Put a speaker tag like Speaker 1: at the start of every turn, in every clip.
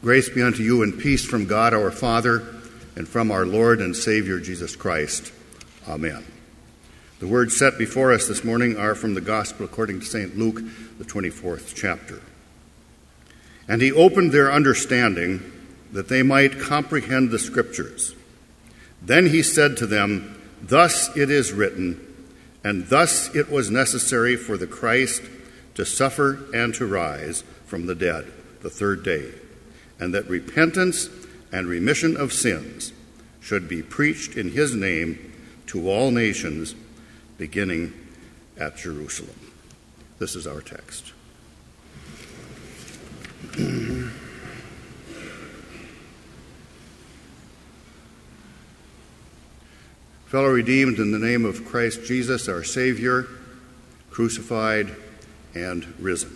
Speaker 1: Grace be unto you and peace from God our Father and from our Lord and Savior Jesus Christ. Amen. The words set before us this morning are from the Gospel according to St. Luke, the 24th chapter. And he opened their understanding that they might comprehend the Scriptures. Then he said to them, Thus it is written, and thus it was necessary for the Christ to suffer and to rise from the dead the third day, and that repentance and remission of sins should be preached in his name to all nations, beginning at Jerusalem. This is our text. Fellow redeemed in the name of Christ Jesus, our Savior, crucified and risen.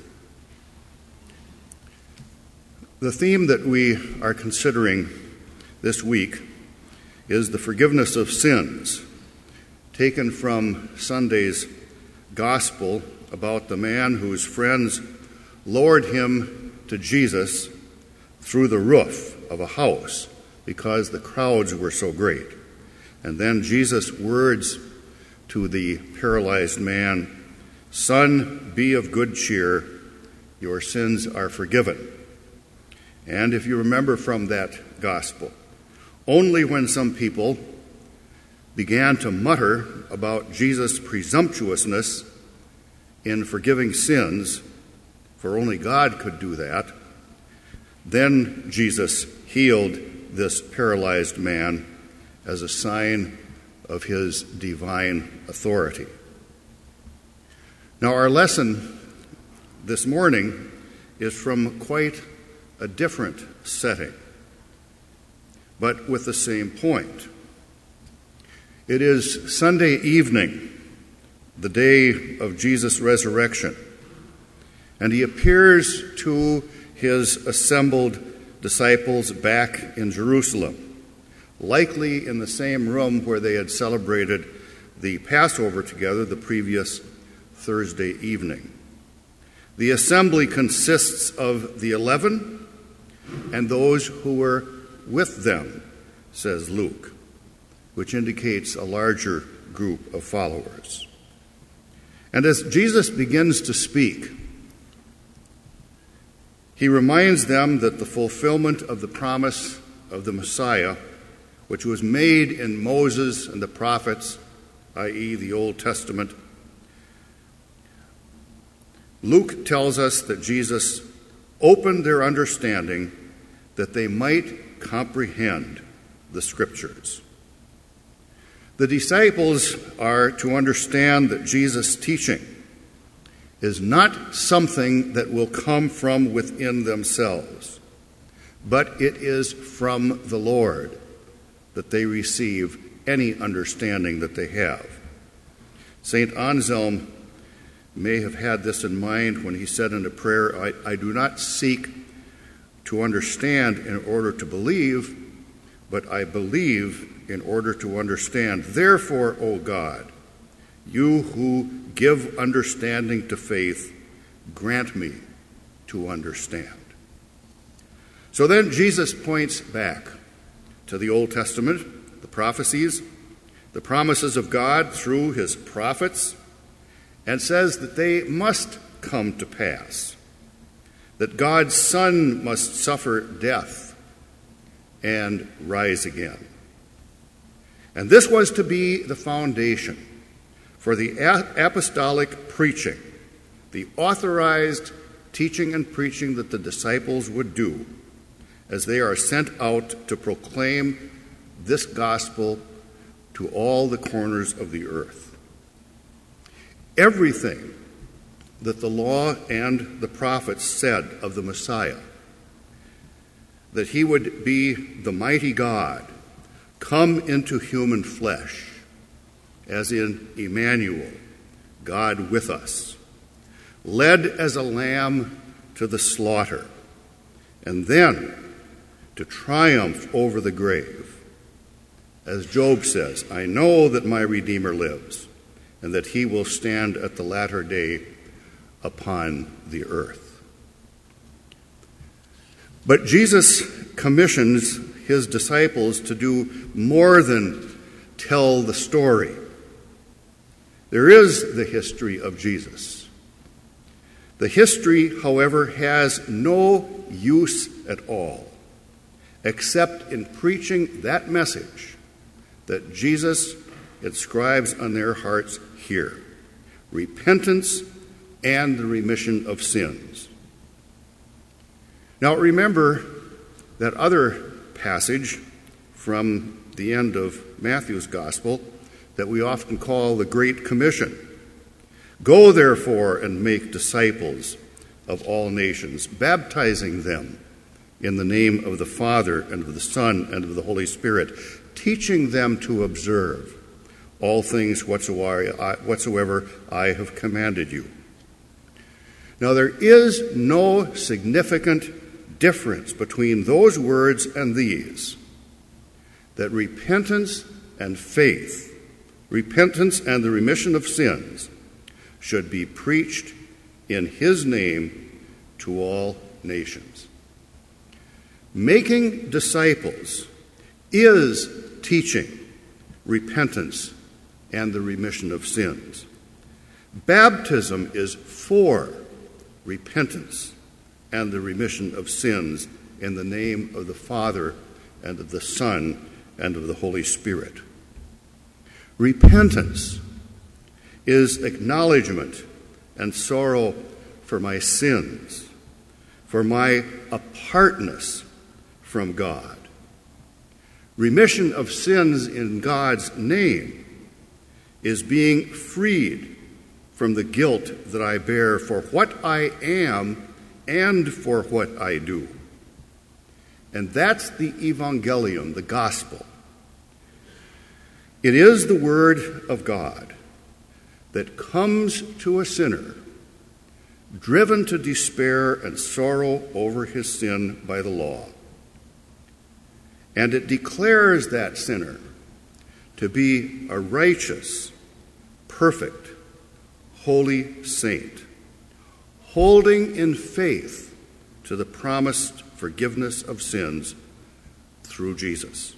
Speaker 1: The theme that we are considering this week is the forgiveness of sins, taken from Sunday's gospel about the man whose friends lowered him to Jesus through the roof of a house because the crowds were so great. And then Jesus' words to the paralyzed man, Son, be of good cheer, your sins are forgiven. And if you remember from that gospel, only when some people began to mutter about Jesus' presumptuousness in forgiving sins, for only God could do that, then Jesus healed this paralyzed man as a sign of his divine authority. Now, our lesson this morning is from quite a different setting, but with the same point. It is Sunday evening, the day of Jesus' resurrection, and he appears to his assembled disciples back in Jerusalem, likely in the same room where they had celebrated the Passover together the previous Thursday evening. The assembly consists of the 11 and those who were with them, says Luke, which indicates a larger group of followers. And as Jesus begins to speak, he reminds them that the fulfillment of the promise of the Messiah, which was made in Moses and the prophets, i.e. the Old Testament, Luke tells us that Jesus opened their understanding that they might comprehend the Scriptures. The disciples are to understand that Jesus' teaching is not something that will come from within themselves, but it is from the Lord that they receive any understanding that they have. St. Anselm may have had this in mind when he said in a prayer, I do not seek to understand in order to believe, but I believe in order to understand. Therefore, O God, you who give understanding to faith, grant me to understand. So then Jesus points back to the Old Testament, the prophecies, the promises of God through his prophets, and says that they must come to pass, that God's Son must suffer death and rise again. And this was to be the foundation for the apostolic preaching, the authorized teaching and preaching that the disciples would do as they are sent out to proclaim this gospel to all the corners of the earth. Everything that the law and the prophets said of the Messiah, that he would be the mighty God, come into human flesh, as in Emmanuel, God with us, led as a lamb to the slaughter, and then to triumph over the grave. As Job says, I know that my Redeemer lives, and that he will stand at the latter day upon the earth. But Jesus commissions his disciples to do more than tell the story. There is the history of Jesus. The history, however, has no use at all, except in preaching that message that Jesus inscribes on their hearts here: repentance and the remission of sins. Now remember that other passage from the end of Matthew's Gospel that we often call the Great Commission. Go, therefore, and make disciples of all nations, baptizing them in the name of the Father and of the Son and of the Holy Spirit, teaching them to observe all things whatsoever I have commanded you. Now, there is no significant difference between those words and these: that repentance and faith, repentance and the remission of sins, should be preached in his name to all nations. Making disciples is teaching repentance and the remission of sins. Baptism is for repentance and the remission of sins in the name of the Father and of the Son and of the Holy Spirit. Repentance is acknowledgement and sorrow for my sins, for my apartness from God. Remission of sins in God's name is being freed from the guilt that I bear for what I am and for what I do. And that's the evangelium, the gospel. It is the word of God that comes to a sinner driven to despair and sorrow over his sin by the law. And it declares that sinner to be a righteous, perfect, holy saint, holding in faith to the promised forgiveness of sins through Jesus.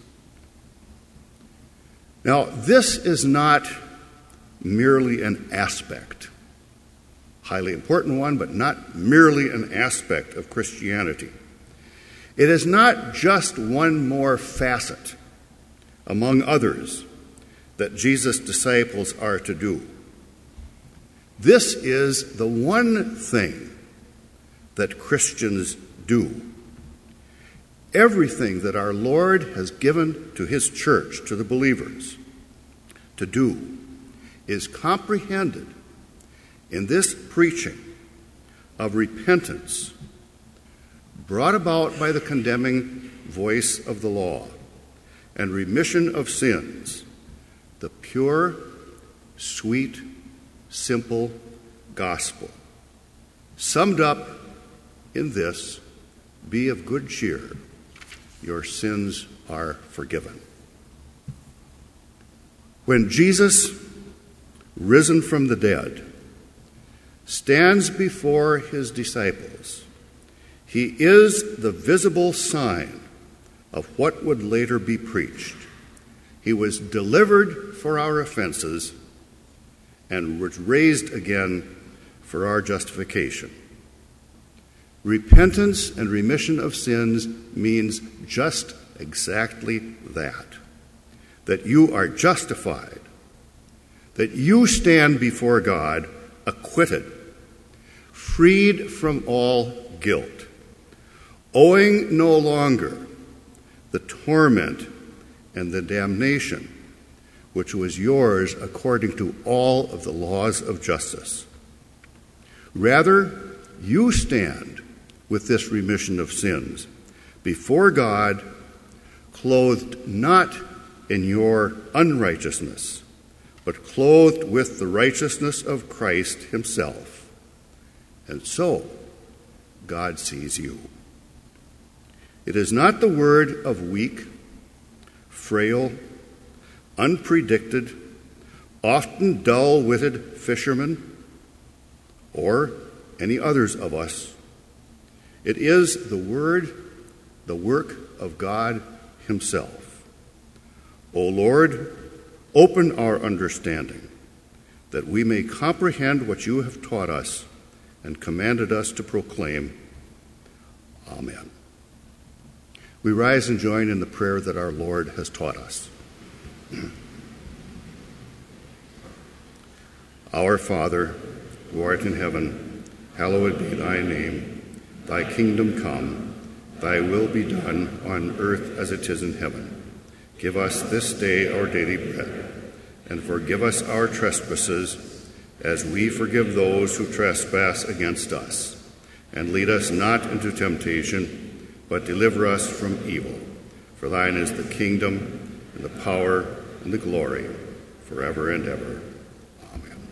Speaker 1: Now, this is not merely an aspect, highly important one, but not merely an aspect of Christianity. It is not just one more facet among others that Jesus' disciples are to do. This is the one thing that Christians do. Everything that our Lord has given to his church, to the believers, to do is comprehended in this preaching of repentance brought about by the condemning voice of the law and remission of sins, the pure, sweet, simple gospel. Summed up in this: be of good cheer, your sins are forgiven. When Jesus, risen from the dead, stands before his disciples, he is the visible sign of what would later be preached. He was delivered for our offenses and was raised again for our justification. Repentance and remission of sins means just exactly that you are justified, that you stand before God acquitted, freed from all guilt, owing no longer the torment and the damnation which was yours according to all of the laws of justice. Rather, you stand with this remission of sins before God, clothed not in your unrighteousness, but clothed with the righteousness of Christ himself. And so, God sees you. It is not the word of weak, frail, unpredicted, often dull-witted fishermen, or any others of us. It is the word the work of God himself. O Lord, open our understanding, that we may comprehend what you have taught us and commanded us to proclaim. Amen. We rise and join in the prayer that our Lord has taught us. Our Father, who art in heaven, hallowed be thy name. Thy kingdom come, thy will be done on earth as it is in heaven. Give us this day our daily bread, and forgive us our trespasses, as we forgive those who trespass against us. And lead us not into temptation, but deliver us from evil. For thine is the kingdom, and the power, and the glory, forever and ever. Amen.